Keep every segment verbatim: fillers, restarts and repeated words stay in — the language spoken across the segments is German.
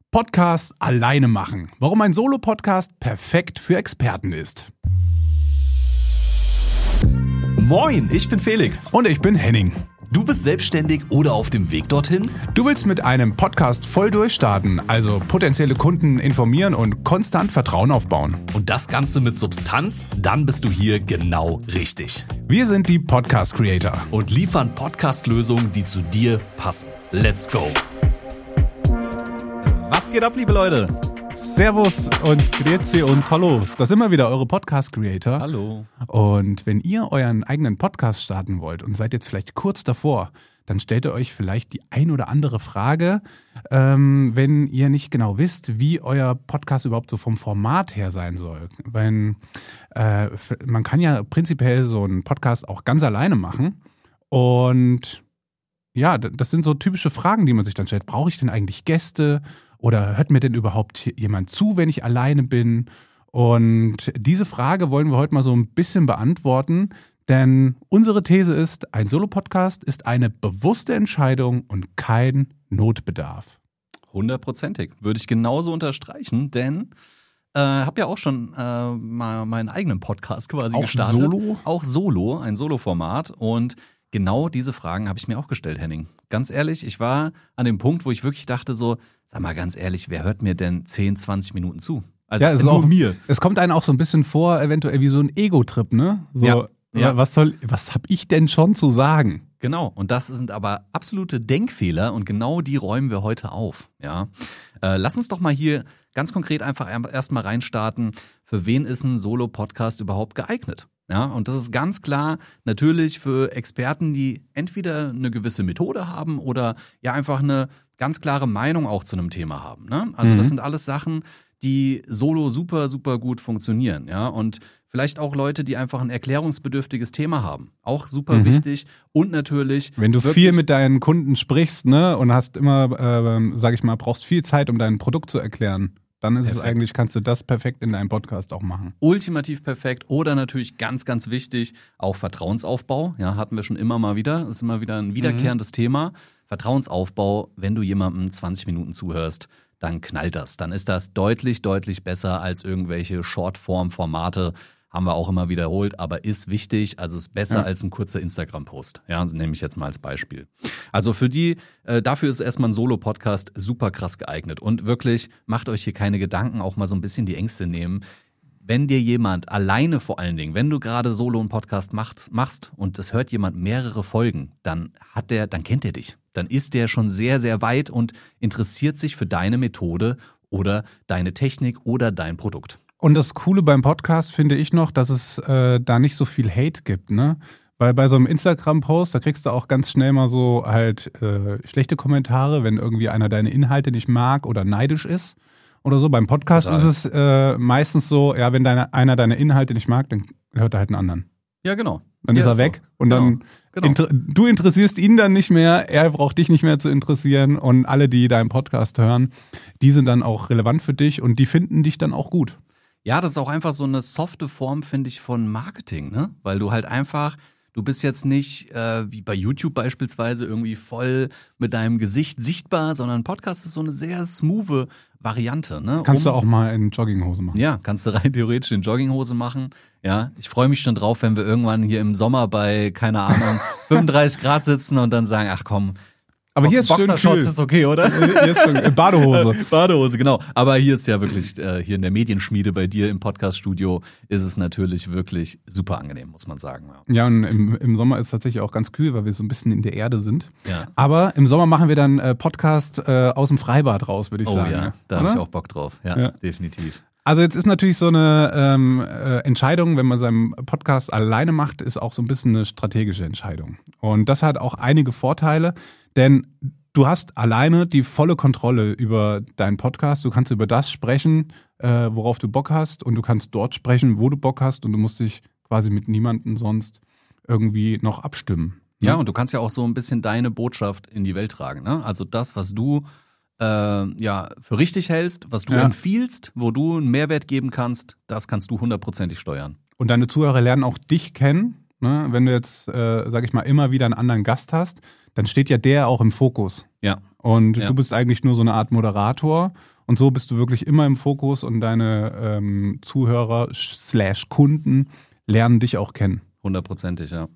Podcast alleine machen. Warum ein Solo-Podcast perfekt für Experten ist. Moin, ich bin Felix. Und ich bin Henning. Du bist selbstständig oder auf dem Weg dorthin? Du willst mit einem Podcast voll durchstarten, also potenzielle Kunden informieren und konstant Vertrauen aufbauen. Und das Ganze mit Substanz? Dann bist du hier genau richtig. Wir sind die Podcast Creator und liefern Podcast-Lösungen, die zu dir passen. Let's go! Was geht ab, liebe Leute? Servus und Grüezi und Hallo. Das sind immer wieder eure Podcast Creator. Hallo. Und wenn ihr euren eigenen Podcast starten wollt und seid jetzt vielleicht kurz davor, dann stellt ihr euch vielleicht die ein oder andere Frage, ähm, wenn ihr nicht genau wisst, wie euer Podcast überhaupt so vom Format her sein soll. Wenn, äh, man kann ja prinzipiell so einen Podcast auch ganz alleine machen. Und ja, das sind so typische Fragen, die man sich dann stellt. Brauche ich denn eigentlich Gäste? Oder hört mir denn überhaupt jemand zu, wenn ich alleine bin? Und diese Frage wollen wir heute mal so ein bisschen beantworten, denn unsere These ist, ein Solo-Podcast ist eine bewusste Entscheidung und kein Notbedarf. Hundertprozentig. Würde ich genauso unterstreichen, denn äh, habe ja auch schon äh, mal meinen eigenen Podcast quasi auch gestartet. Solo? Auch Solo, ein Solo-Format. Und genau diese Fragen habe ich mir auch gestellt, Henning. Ganz ehrlich, ich war an dem Punkt, wo ich wirklich dachte so, sag mal ganz ehrlich, wer hört mir denn zehn, zwanzig Minuten zu? Also ja, es nur ist auch mir. Es kommt einem auch so ein bisschen vor, eventuell wie so ein Ego-Trip, ne? So, ja, ja. Was soll, was hab ich denn schon zu sagen? Genau, und das sind aber absolute Denkfehler und genau die räumen wir heute auf. Ja, äh, lass uns doch mal hier ganz konkret einfach erstmal reinstarten. Für wen ist ein Solo-Podcast überhaupt geeignet? Ja, und das ist ganz klar natürlich für Experten, die entweder eine gewisse Methode haben oder ja einfach eine ganz klare Meinung auch zu einem Thema haben. Ne? Also Mhm. das sind alles Sachen, die solo super, super gut funktionieren. Ja, und vielleicht auch Leute, die einfach ein erklärungsbedürftiges Thema haben. Auch super Mhm. wichtig. Und natürlich, wenn du wirklich viel mit deinen Kunden sprichst, ne, und hast immer, äh, sag ich mal, brauchst viel Zeit, um dein Produkt zu erklären, dann ist Perfekt. es eigentlich, kannst du das perfekt in deinem Podcast auch machen. ultimativ perfekt oder natürlich ganz, ganz wichtig, auch Vertrauensaufbau. Ja, hatten wir schon immer mal wieder. Das ist immer wieder ein wiederkehrendes mhm. Thema. Vertrauensaufbau, wenn du jemandem zwanzig Minuten zuhörst, dann knallt das. Dann ist das deutlich, deutlich besser als irgendwelche Shortform-Formate. Haben wir auch immer wiederholt, aber ist wichtig, also ist besser ja. als ein kurzer Instagram-Post. Ja, das nehme ich jetzt mal als Beispiel. Also für die, äh, dafür ist erstmal ein Solo-Podcast super krass geeignet. Und wirklich, macht euch hier keine Gedanken, auch mal so ein bisschen die Ängste nehmen. Wenn dir jemand alleine vor allen Dingen, wenn du gerade Solo einen Podcast macht, machst und es hört jemand mehrere Folgen, dann hat der, dann kennt er dich. Dann ist der schon sehr, sehr weit und interessiert sich für deine Methode oder deine Technik oder dein Produkt. Und das Coole beim Podcast finde ich noch, dass es äh, da nicht so viel Hate gibt, ne? Weil bei so einem Instagram-Post, da kriegst du auch ganz schnell mal so halt äh, schlechte Kommentare, wenn irgendwie einer deine Inhalte nicht mag oder neidisch ist oder so. Beim Podcast Total. ist es äh, meistens so, ja, wenn deine, einer deine Inhalte nicht mag, dann hört er halt einen anderen. Ja, genau. Dann ja, ist er ist weg so. und genau. dann genau. inter- du interessierst ihn dann nicht mehr, er braucht dich nicht mehr zu interessieren und alle, die deinen Podcast hören, die sind dann auch relevant für dich und die finden dich dann auch gut. Ja, das ist auch einfach so eine softe Form, finde ich, von Marketing, ne? Weil du halt einfach, du bist jetzt nicht äh, wie bei YouTube beispielsweise irgendwie voll mit deinem Gesicht sichtbar, sondern Podcast ist so eine sehr smoothe Variante, ne? Kannst um, du auch mal in Jogginghose machen. Ja, kannst du rein theoretisch in Jogginghose machen. Ja, ich freue mich schon drauf, wenn wir irgendwann hier im Sommer bei, keine Ahnung, fünfunddreißig Grad sitzen und dann sagen, ach komm, aber hier ist Boxershorts ist okay, oder? Hier ist schon Badehose. Badehose, genau. Aber hier ist ja wirklich, äh, hier in der Medienschmiede bei dir im Podcaststudio ist es natürlich wirklich super angenehm, muss man sagen. Ja, ja und im, im Sommer ist es tatsächlich auch ganz kühl, weil wir so ein bisschen in der Erde sind. Ja. Aber im Sommer machen wir dann äh, Podcast äh, aus dem Freibad raus, würde ich oh, sagen. Oh ja, da habe ich auch Bock drauf. Ja, ja, definitiv. Also jetzt ist natürlich so eine ähm, äh, Entscheidung, wenn man seinen Podcast alleine macht, ist auch so ein bisschen eine strategische Entscheidung. Und das hat auch einige Vorteile, denn du hast alleine die volle Kontrolle über deinen Podcast. Du kannst über das sprechen, äh, worauf du Bock hast und du kannst dort sprechen, wo du Bock hast und du musst dich quasi mit niemandem sonst irgendwie noch abstimmen. Ja, und du kannst ja auch so ein bisschen deine Botschaft in die Welt tragen, ne? Also das, was du äh, ja für richtig hältst, was du ja. empfiehlst, wo du einen Mehrwert geben kannst, das kannst du hundertprozentig steuern. Und deine Zuhörer lernen auch dich kennen. Ne? Wenn du jetzt, äh, sag ich mal, immer wieder einen anderen Gast hast, dann steht ja der auch im Fokus. Ja. Und Ja. du bist eigentlich nur so eine Art Moderator. Und so bist du wirklich immer im Fokus und deine ähm, Zuhörer slash Kunden lernen dich auch kennen. Hundertprozentig, ja.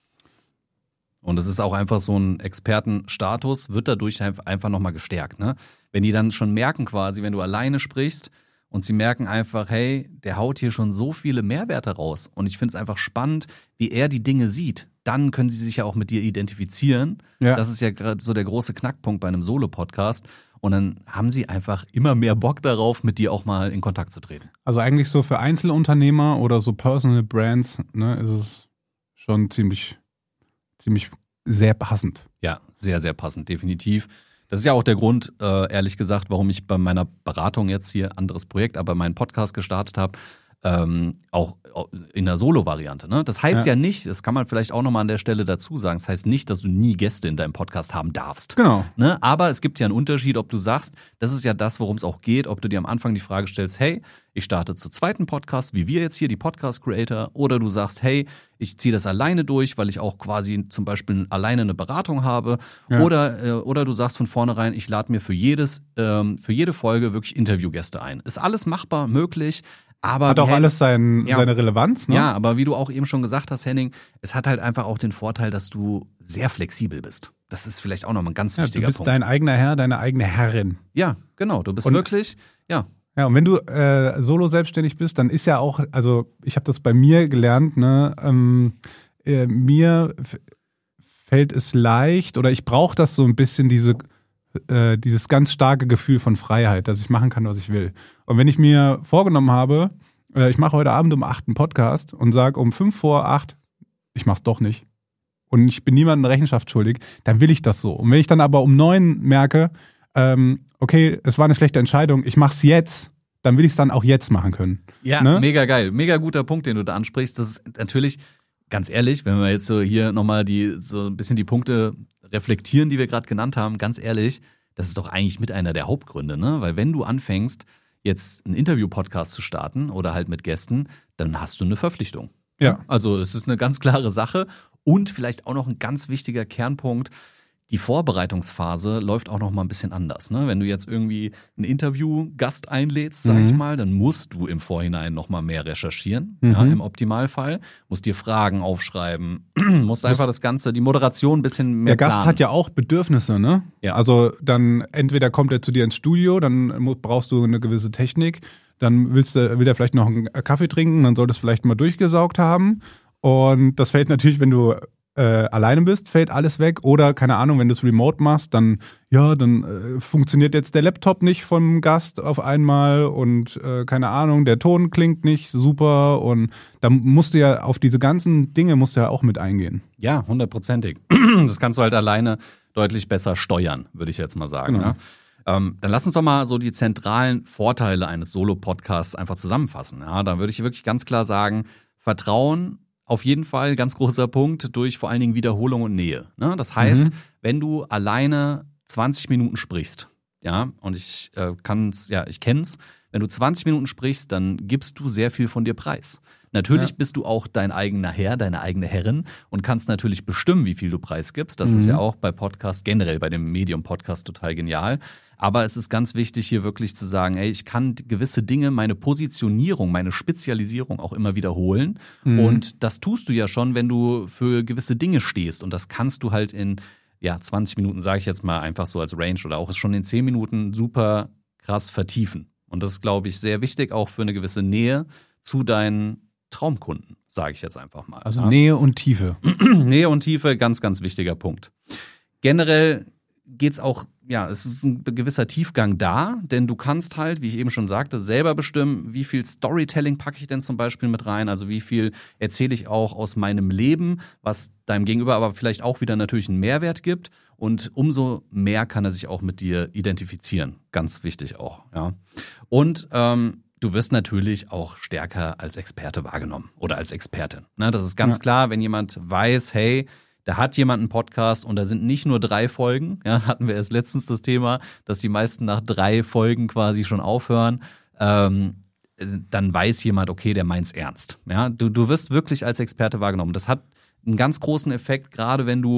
Und es ist auch einfach so ein Expertenstatus, wird dadurch einfach nochmal gestärkt. Ne? Wenn die dann schon merken quasi, wenn du alleine sprichst und sie merken einfach, hey, der haut hier schon so viele Mehrwerte raus. Und ich finde es einfach spannend, wie er die Dinge sieht. Dann können sie sich ja auch mit dir identifizieren. Ja. Das ist ja gerade so der große Knackpunkt bei einem Solo-Podcast. Und dann haben sie einfach immer mehr Bock darauf, mit dir auch mal in Kontakt zu treten. Also eigentlich so für Einzelunternehmer oder so Personal Brands, ne, ist es schon ziemlich, ziemlich sehr passend. Ja, sehr, sehr passend, definitiv. Das ist ja auch der Grund, äh, ehrlich gesagt, warum ich bei meiner Beratung jetzt hier, anderes Projekt, aber meinen Podcast gestartet habe, ähm, auch in der Solo-Variante. Ne? Das heißt ja. ja nicht, das kann man vielleicht auch nochmal an der Stelle dazu sagen, das heißt nicht, dass du nie Gäste in deinem Podcast haben darfst. Genau. Ne? Aber es gibt ja einen Unterschied, ob du sagst, das ist ja das, worum es auch geht, ob du dir am Anfang die Frage stellst, hey, ich starte zu zweiten Podcast, wie wir jetzt hier, die Podcast-Creator, oder du sagst, hey, ich ziehe das alleine durch, weil ich auch quasi zum Beispiel alleine eine Beratung habe, Ja. oder, äh, oder du sagst von vornherein, ich lade mir für jedes, ähm, für jede Folge wirklich Interviewgäste ein. Ist alles machbar, möglich, aber Hat auch hey, alles sein, ja. seine Relevanz, ne? Ja, aber wie du auch eben schon gesagt hast, Henning, es hat halt einfach auch den Vorteil, dass du sehr flexibel bist. Das ist vielleicht auch nochmal ein ganz Ja, wichtiger du bist Punkt. dein eigener Herr, deine eigene Herrin. Ja, genau. Du bist Und- wirklich, ja, Ja, und wenn du äh, solo selbstständig bist, dann ist ja auch, also ich habe das bei mir gelernt, ne, ähm, äh, mir f- fällt es leicht oder ich brauche das so ein bisschen, diese, äh, dieses ganz starke Gefühl von Freiheit, dass ich machen kann, was ich will. Und wenn ich mir vorgenommen habe, äh, ich mache heute Abend um acht einen Podcast und sage um fünf vor acht, ich mach's doch nicht. Und ich bin niemandem Rechenschaft schuldig, dann will ich das so. Und wenn ich dann aber um neun merke, ähm, okay, es war eine schlechte Entscheidung, ich mach's jetzt, dann will ich es dann auch jetzt machen können. ja, Ne? mega geil. Mega guter Punkt, den du da ansprichst. Das ist natürlich, ganz ehrlich, wenn wir jetzt so hier nochmal die, so ein bisschen die Punkte reflektieren, die wir gerade genannt haben, ganz ehrlich, das ist doch eigentlich mit einer der Hauptgründe, ne? Weil wenn du anfängst, jetzt einen Interview-Podcast zu starten oder halt mit Gästen, dann hast du eine Verpflichtung. Ja. Also es ist eine ganz klare Sache und vielleicht auch noch ein ganz wichtiger Kernpunkt, die Vorbereitungsphase läuft auch noch mal ein bisschen anders. Ne? Wenn du jetzt irgendwie einen Interviewgast einlädst, sag Mhm. ich mal, dann musst du im Vorhinein noch mal mehr recherchieren, Mhm. ja, im Optimalfall. Musst dir Fragen aufschreiben, musst einfach das Ganze, die Moderation ein bisschen mehr Der Gast planen. hat ja auch Bedürfnisse, ne? Ja. Also dann entweder kommt er zu dir ins Studio, dann mu- brauchst du eine gewisse Technik, dann willst du, will er vielleicht noch einen Kaffee trinken, dann solltest du vielleicht mal durchgesaugt haben. Und das fällt natürlich, wenn du äh, alleine bist, fällt alles weg. Oder, keine Ahnung, wenn du es remote machst, dann, ja, dann äh, funktioniert jetzt der Laptop nicht vom Gast auf einmal und äh, keine Ahnung, der Ton klingt nicht super und da musst du ja auf diese ganzen Dinge musst du ja auch mit eingehen. Ja, hundertprozentig. Das kannst du halt alleine deutlich besser steuern, würde ich jetzt mal sagen. Genau. Ne? Ähm, dann lass uns doch mal so die zentralen Vorteile eines Solo-Podcasts einfach zusammenfassen. Ja, da würde ich wirklich ganz klar sagen, Vertrauen auf jeden Fall, ganz großer Punkt, durch vor allen Dingen Wiederholung und Nähe. Ne? Das heißt, Mhm. wenn du alleine zwanzig Minuten sprichst, ja, und ich äh, kann's, ja, ich kenn's, wenn du zwanzig Minuten sprichst, dann gibst du sehr viel von dir preis. Natürlich Ja. bist du auch dein eigener Herr, deine eigene Herrin und kannst natürlich bestimmen, wie viel du preisgibst. Das Mhm. ist ja auch bei Podcast, generell bei dem Medium-Podcast total genial. Aber es ist ganz wichtig, hier wirklich zu sagen, ey, ich kann gewisse Dinge, meine Positionierung, meine Spezialisierung auch immer wiederholen. Mhm. Und das tust du ja schon, wenn du für gewisse Dinge stehst. Und das kannst du halt in ja, zwanzig Minuten, sage ich jetzt mal einfach so als Range oder auch schon in zehn Minuten super krass vertiefen. Und das ist, glaube ich, sehr wichtig, auch für eine gewisse Nähe zu deinen Traumkunden, sage ich jetzt einfach mal. Also ja. Nähe und Tiefe. Nähe und Tiefe, ganz, ganz wichtiger Punkt. Generell geht's auch, ja, es ist ein gewisser Tiefgang da, denn du kannst halt, wie ich eben schon sagte, selber bestimmen, wie viel Storytelling packe ich denn zum Beispiel mit rein, also wie viel erzähle ich auch aus meinem Leben, was deinem Gegenüber aber vielleicht auch wieder natürlich einen Mehrwert gibt und umso mehr kann er sich auch mit dir identifizieren, ganz wichtig auch, ja. Und ähm, du wirst natürlich auch stärker als Experte wahrgenommen oder als Expertin. Ne, das ist ganz Ja. klar, wenn jemand weiß, hey, da hat jemand einen Podcast und da sind nicht nur drei Folgen, ja, hatten wir erst letztens das Thema, dass die meisten nach drei Folgen quasi schon aufhören, ähm, dann weiß jemand, okay, der meint's ernst. Ja, du, du wirst wirklich als Experte wahrgenommen. Das hat einen ganz großen Effekt, gerade wenn du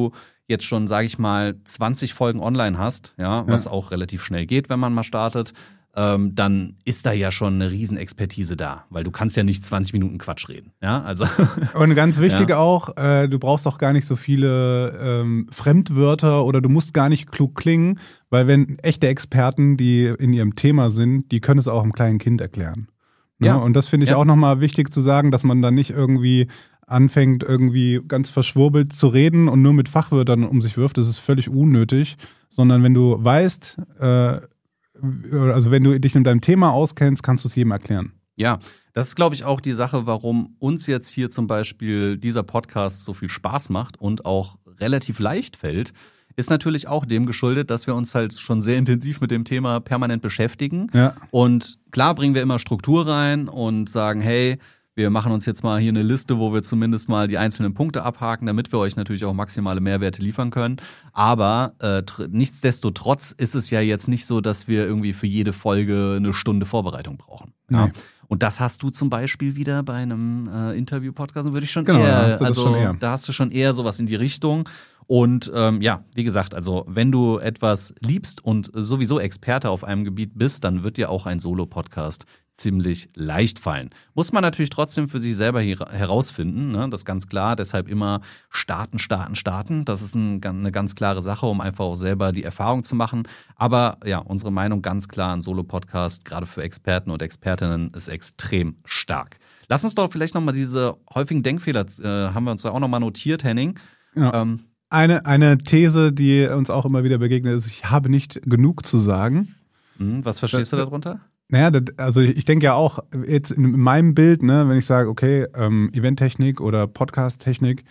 jetzt schon, sage ich mal, zwanzig Folgen online hast, ja, was ja. auch relativ schnell geht, wenn man mal startet, ähm, dann ist da ja schon eine Riesenexpertise da, weil du kannst ja nicht zwanzig Minuten Quatsch reden. Ja, also und ganz wichtig ja. auch, äh, du brauchst auch gar nicht so viele ähm, Fremdwörter oder du musst gar nicht klug klingen, weil wenn echte Experten, die in ihrem Thema sind, die können es auch einem kleinen Kind erklären. Ne? Ja. Und das finde ich ja. auch nochmal wichtig zu sagen, dass man dann nicht irgendwie anfängt, irgendwie ganz verschwurbelt zu reden und nur mit Fachwörtern um sich wirft. Das ist völlig unnötig, sondern wenn du weißt, äh, also wenn du dich in deinem Thema auskennst, kannst du es jedem erklären. Ja, das ist, glaube ich, auch die Sache, warum uns jetzt hier zum Beispiel dieser Podcast so viel Spaß macht und auch relativ leicht fällt, ist natürlich auch dem geschuldet, dass wir uns halt schon sehr intensiv mit dem Thema permanent beschäftigen. Ja. Und klar bringen wir immer Struktur rein und sagen, hey, wir machen uns jetzt mal hier eine Liste, wo wir zumindest mal die einzelnen Punkte abhaken, damit wir euch natürlich auch maximale Mehrwerte liefern können. Aber äh, tr- nichtsdestotrotz ist es ja jetzt nicht so, dass wir irgendwie für jede Folge eine Stunde Vorbereitung brauchen. Ja. Nee. Und das hast du zum Beispiel wieder bei einem äh, Interview-Podcast, würde ich schon genau, eher, da hast du also schon eher. da hast du schon eher sowas in die Richtung. Und ähm, ja, wie gesagt, also wenn du etwas liebst und sowieso Experte auf einem Gebiet bist, dann wird dir auch ein Solo-Podcast ziemlich leicht fallen. Muss man natürlich trotzdem für sich selber hier herausfinden, ne? Das ist ganz klar. Deshalb immer starten, starten, starten. Das ist ein, eine ganz klare Sache, um einfach auch selber die Erfahrung zu machen. Aber ja, unsere Meinung ganz klar, ein Solo-Podcast, gerade für Experten und Expertinnen, ist extrem stark. Lass uns doch vielleicht nochmal diese häufigen Denkfehler, äh, haben wir uns da auch nochmal notiert, Henning. Ja. Ähm, Eine, eine These, die uns auch immer wieder begegnet, ist, ich habe nicht genug zu sagen. Was verstehst das, du darunter? Naja, das, also ich denke ja auch, jetzt in meinem Bild, ne, wenn ich sage, okay, ähm, Eventtechnik oder Podcast-Technik,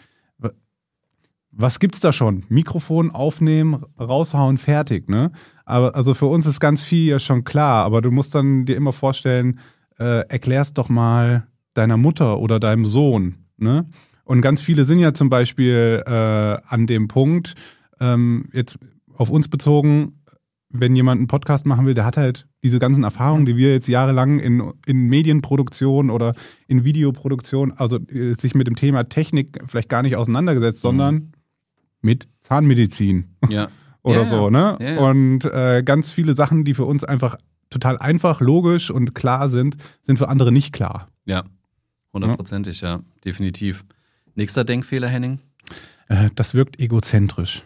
was gibt's da schon? Mikrofon aufnehmen, raushauen, fertig, ne? Aber also für uns ist ganz viel ja schon klar, aber du musst dann dir immer vorstellen, äh, erklär's doch mal deiner Mutter oder deinem Sohn, ne? Und ganz viele sind ja zum Beispiel äh, an dem Punkt, ähm, jetzt auf uns bezogen, wenn jemand einen Podcast machen will, der hat halt diese ganzen Erfahrungen, die wir jetzt jahrelang in, in Medienproduktion oder in Videoproduktion, also äh, sich mit dem Thema Technik vielleicht gar nicht auseinandergesetzt, mhm. sondern mit Zahnmedizin ja. oder ja, so, ne? Ja, ja. Und äh, ganz viele Sachen, die für uns einfach total einfach, logisch und klar sind, sind für andere nicht klar. Ja, hundertprozentig, ja. ja, definitiv. Nächster Denkfehler, Henning? Äh, das wirkt egozentrisch.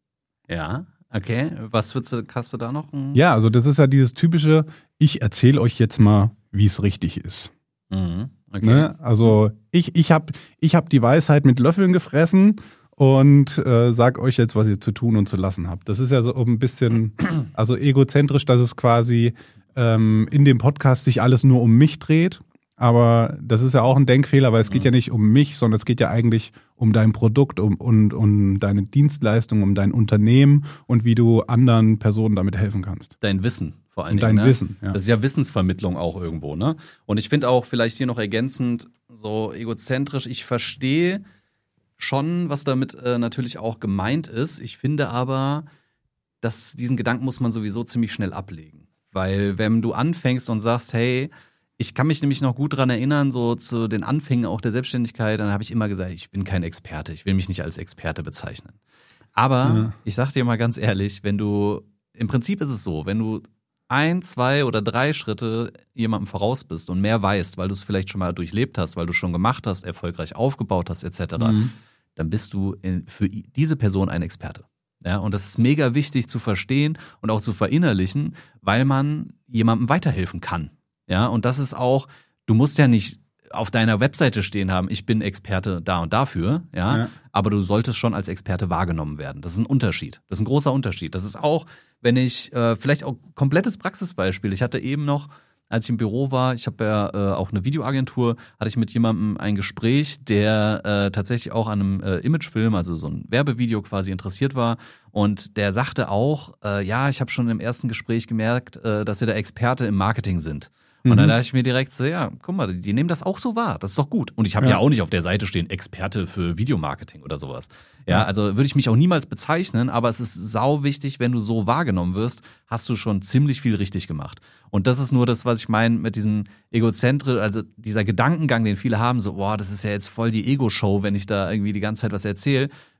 Ja, okay. Was würdest du, hast du da noch? Ja, also das ist ja dieses typische, ich erzähle euch jetzt mal, wie es richtig ist. Mhm. Okay. Ne? Also ich, ich habe ich hab die Weisheit mit Löffeln gefressen und äh, sag euch jetzt, was ihr zu tun und zu lassen habt. Das ist ja so ein bisschen, also egozentrisch, dass es quasi ähm, in dem Podcast sich alles nur um mich dreht. Aber das ist ja auch ein Denkfehler, weil es geht ja nicht um mich, sondern es geht ja eigentlich um dein Produkt um, und um deine Dienstleistung, um dein Unternehmen und wie du anderen Personen damit helfen kannst. Dein Wissen vor allen und Dingen. Dein ne? Wissen, ja. Das ist ja Wissensvermittlung auch irgendwo, ne? Und ich finde auch vielleicht hier noch ergänzend, so egozentrisch, ich verstehe schon, was damit äh, natürlich auch gemeint ist. Ich finde aber, dass diesen Gedanken muss man sowieso ziemlich schnell ablegen. Weil wenn du anfängst und sagst, hey, ich kann mich nämlich noch gut dran erinnern, so zu den Anfängen auch der Selbstständigkeit, dann habe ich immer gesagt, ich bin kein Experte, ich will mich nicht als Experte bezeichnen. Aber ja. ich sag dir mal ganz ehrlich, wenn du, im Prinzip ist es so, wenn du ein, zwei oder drei Schritte jemandem voraus bist und mehr weißt, weil du es vielleicht schon mal durchlebt hast, weil du schon gemacht hast, erfolgreich aufgebaut hast et cetera, mhm. dann bist du in, für diese Person ein Experte. Ja, und das ist mega wichtig zu verstehen und auch zu verinnerlichen, weil man jemandem weiterhelfen kann. Ja, und das ist auch, du musst ja nicht auf deiner Webseite stehen haben, ich bin Experte da und dafür, ja, ja, aber du solltest schon als Experte wahrgenommen werden. Das ist ein Unterschied. Das ist ein großer Unterschied. Das ist auch, wenn ich, äh, vielleicht auch komplettes Praxisbeispiel. Ich hatte eben noch, als ich im Büro war, ich habe ja äh, auch eine Videoagentur, hatte ich mit jemandem ein Gespräch, der äh, tatsächlich auch an einem äh, Imagefilm, also so ein Werbevideo quasi interessiert war. Und der sagte auch, äh, ja, ich habe schon im ersten Gespräch gemerkt, äh, dass wir da Experte im Marketing sind. Und dann dachte ich mir direkt so, ja, guck mal, die nehmen das auch so wahr, das ist doch gut. Und ich habe ja. ja auch nicht auf der Seite stehen, Experte für Videomarketing oder sowas. Ja, ja, also würde ich mich auch niemals bezeichnen, aber es ist sau wichtig, wenn du so wahrgenommen wirst, hast du schon ziemlich viel richtig gemacht. Und das ist nur das, was ich meine mit diesem Egozentrisch, also dieser Gedankengang, den viele haben, so, boah, das ist ja jetzt voll die Ego-Show, wenn ich da irgendwie die ganze Zeit was erzähle.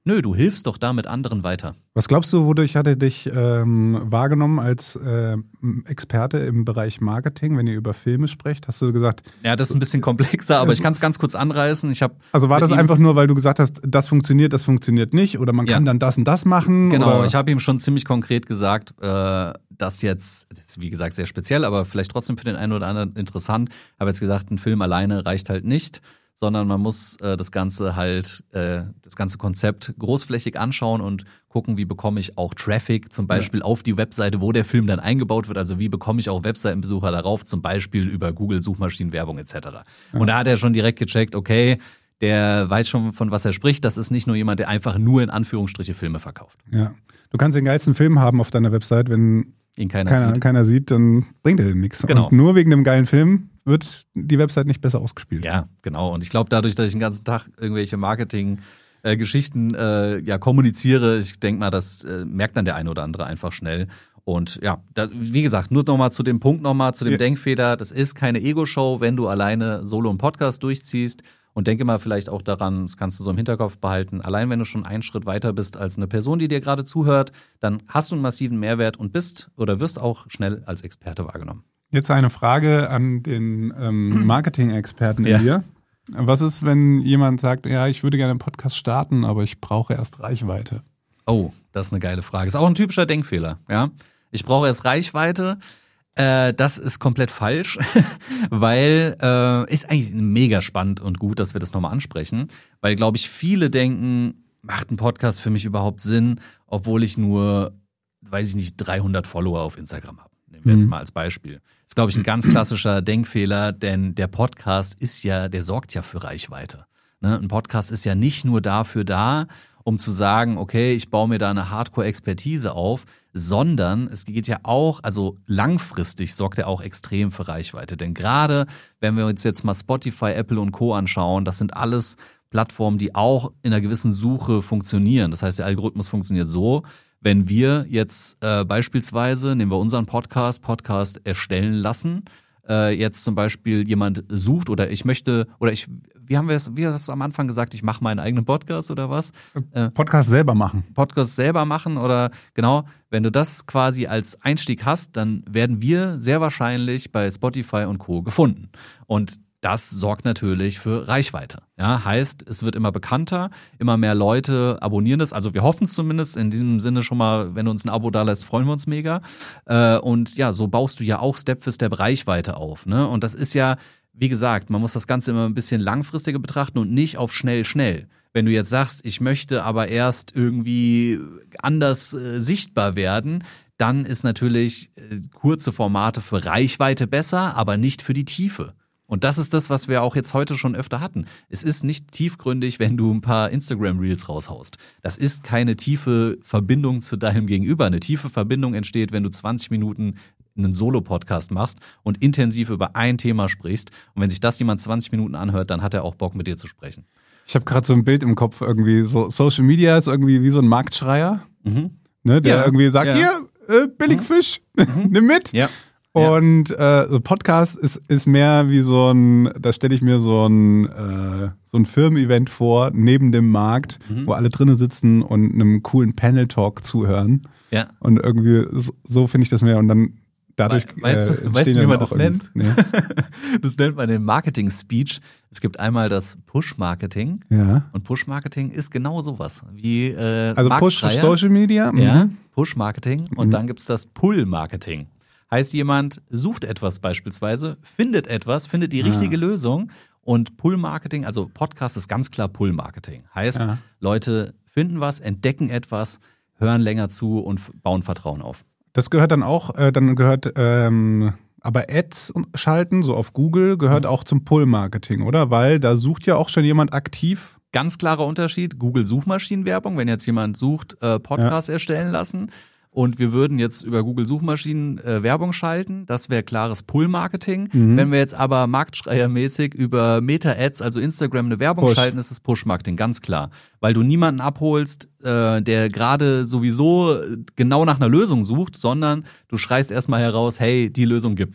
Nö, du hilfst doch damit anderen weiter. Was glaubst du, wodurch hat er dich ähm, wahrgenommen als äh, Experte im Bereich Marketing, wenn ihr über Filme sprecht? Hast du gesagt... Ja, das ist ein bisschen komplexer, aber ich kann es ganz kurz anreißen. Ich hab also war das einfach nur, weil du gesagt hast, das funktioniert, das funktioniert nicht oder man kann ja. dann das und das machen? Genau, oder? Ich habe ihm schon ziemlich konkret gesagt, äh, dass jetzt, das ist wie gesagt sehr speziell, aber vielleicht trotzdem für den einen oder anderen interessant. Ich habe jetzt gesagt, ein Film alleine reicht halt nicht, sondern man muss äh, das Ganze halt, äh, das ganze Konzept großflächig anschauen und gucken, wie bekomme ich auch Traffic zum Beispiel ja. auf die Webseite, wo der Film dann eingebaut wird. Also wie bekomme ich auch Webseitenbesucher darauf, zum Beispiel über Google, Suchmaschinenwerbung et cetera. Ja. Und da hat er schon direkt gecheckt, okay, der weiß schon, von was er spricht. Das ist nicht nur jemand, der einfach nur in Anführungsstriche Filme verkauft. Ja, du kannst den geilsten Film haben auf deiner Website, wenn ihn keiner, keiner, sieht. keiner sieht, dann bringt er dir nichts. Genau. Und nur wegen dem geilen Film wird die Website nicht besser ausgespielt. Ja, genau. Und ich glaube, dadurch, dass ich den ganzen Tag irgendwelche Marketing-Geschichten äh, ja, kommuniziere, ich denke mal, das äh, merkt dann der eine oder andere einfach schnell. Und ja, das, wie gesagt, nur nochmal zu dem Punkt nochmal, zu dem ja. Denkfehler, das ist keine Ego-Show, wenn du alleine Solo einen Podcast durchziehst. Und denke mal vielleicht auch daran, das kannst du so im Hinterkopf behalten, allein wenn du schon einen Schritt weiter bist als eine Person, die dir gerade zuhört, dann hast du einen massiven Mehrwert und bist oder wirst auch schnell als Experte wahrgenommen. Jetzt eine Frage an den ähm, Marketing-Experten in ja. dir. Was ist, wenn jemand sagt, ja, ich würde gerne einen Podcast starten, aber ich brauche erst Reichweite? Oh, das ist eine geile Frage. Ist auch ein typischer Denkfehler. Ja, ich brauche erst Reichweite. Äh, das ist komplett falsch, weil äh, ist eigentlich mega spannend und gut, dass wir das nochmal ansprechen, weil, glaube ich, viele denken, macht ein Podcast für mich überhaupt Sinn, obwohl ich nur, weiß ich nicht, dreihundert Follower auf Instagram habe. Nehmen wir jetzt mal als Beispiel. Das ist, glaube ich, ein ganz klassischer Denkfehler, denn der Podcast ist ja, der sorgt ja für Reichweite. Ne? Ein Podcast ist ja nicht nur dafür da, um zu sagen, okay, ich baue mir da eine Hardcore-Expertise auf, sondern es geht ja auch, also langfristig sorgt er auch extrem für Reichweite. Denn gerade, wenn wir uns jetzt mal Spotify, Apple und Co. anschauen, das sind alles Plattformen, die auch in einer gewissen Suche funktionieren. Das heißt, der Algorithmus funktioniert so, wenn wir jetzt äh, beispielsweise, nehmen wir unseren Podcast, Podcast erstellen lassen, äh, jetzt zum Beispiel jemand sucht oder ich möchte, oder ich, wie haben wir es, wie hast du am Anfang gesagt, ich mache meinen eigenen Podcast oder was? Äh, Podcast selber machen. Podcast selber machen oder genau, wenn du das quasi als Einstieg hast, dann werden wir sehr wahrscheinlich bei Spotify und Co. gefunden. Und das sorgt natürlich für Reichweite. Ja, heißt, es wird immer bekannter, immer mehr Leute abonnieren das. Also wir hoffen es zumindest. In diesem Sinne schon mal, wenn du uns ein Abo da lässt, freuen wir uns mega. Und ja, so baust du ja auch Step für Step Reichweite auf. Ne? Und das ist ja, wie gesagt, man muss das Ganze immer ein bisschen langfristiger betrachten und nicht auf schnell, schnell. Wenn du jetzt sagst, ich möchte aber erst irgendwie anders äh, sichtbar werden, dann ist natürlich äh, kurze Formate für Reichweite besser, aber nicht für die Tiefe. Und das ist das, was wir auch jetzt heute schon öfter hatten. Es ist nicht tiefgründig, wenn du ein paar Instagram-Reels raushaust. Das ist keine tiefe Verbindung zu deinem Gegenüber. Eine tiefe Verbindung entsteht, wenn du zwanzig Minuten einen Solo-Podcast machst und intensiv über ein Thema sprichst. Und wenn sich das jemand zwanzig Minuten anhört, dann hat er auch Bock, mit dir zu sprechen. Ich habe gerade so ein Bild im Kopf, irgendwie so Social Media ist irgendwie wie so ein Marktschreier, mhm. ne, der ja, irgendwie sagt, ja. hier, äh, Billigfisch, mhm. nimm mit. Ja. Und äh, so Podcast ist ist mehr wie so ein, da stelle ich mir so ein äh, so ein Firmen-Event vor, neben dem Markt, mhm. wo alle drinnen sitzen und einem coolen Panel-Talk zuhören. Ja. Und irgendwie so, so finde ich das mehr. Und dann dadurch We weißt äh, du, weißt du, wie man das nennt? Nee. Das nennt man den Marketing-Speech. Es gibt einmal das Push-Marketing. Ja. Und Push-Marketing ist genau sowas. Wie äh, Also Push für Social Media? Mhm. Ja, Push-Marketing. Und mhm. dann gibt's das Pull-Marketing. Heißt, jemand sucht etwas beispielsweise, findet etwas, findet die richtige ja. Lösung und Pull-Marketing, also Podcast ist ganz klar Pull-Marketing. Heißt, ja. Leute finden was, entdecken etwas, hören länger zu und bauen Vertrauen auf. Das gehört dann auch, äh, dann gehört ähm, aber Ads schalten, so auf Google, gehört mhm. auch zum Pull-Marketing, oder? Weil da sucht ja auch schon jemand aktiv. Ganz klarer Unterschied, Google-Suchmaschinenwerbung, wenn jetzt jemand sucht, äh, Podcasts ja. erstellen lassen. Und wir würden jetzt über Google-Suchmaschinen äh, Werbung schalten. Das wäre klares Pull-Marketing. Mhm. Wenn wir jetzt aber marktschreiermäßig über Meta-Ads, also Instagram, eine Werbung Push. schalten, ist das Push-Marketing, ganz klar. Weil du niemanden abholst, äh, der gerade sowieso genau nach einer Lösung sucht, sondern du schreist erstmal heraus, hey, die Lösung gibt's.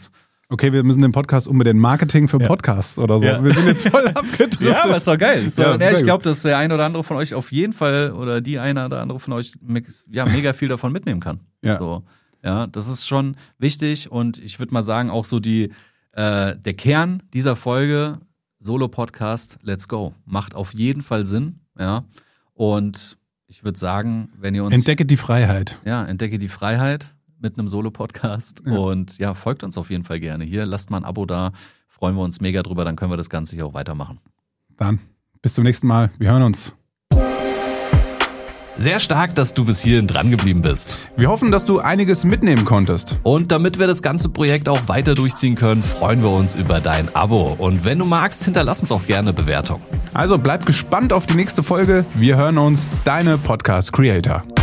Okay, wir müssen den Podcast unbedingt Marketing für Podcasts ja. oder so. Ja. Wir sind jetzt voll abgedriftet. Ja, aber ist doch geil. Ist doch, ja, ja, ich glaube, dass der eine oder andere von euch auf jeden Fall oder die eine oder andere von euch ja, mega viel davon mitnehmen kann. Ja. So, ja, das ist schon wichtig und ich würde mal sagen, auch so die äh, der Kern dieser Folge, Solo-Podcast, let's go. Macht auf jeden Fall Sinn. Ja. Und ich würde sagen, wenn ihr uns... Entdecke die Freiheit. Ja, entdecke die Freiheit mit einem Solo-Podcast ja. und ja, folgt uns auf jeden Fall gerne. Hier, lasst mal ein Abo da, freuen wir uns mega drüber, dann können wir das Ganze hier auch weitermachen. Dann, bis zum nächsten Mal, wir hören uns. Sehr stark, dass du bis hierhin dran geblieben bist. Wir hoffen, dass du einiges mitnehmen konntest. Und damit wir das ganze Projekt auch weiter durchziehen können, freuen wir uns über dein Abo. Und wenn du magst, hinterlass uns auch gerne eine Bewertung. Also bleib gespannt auf die nächste Folge. Wir hören uns, deine Podcast Creator.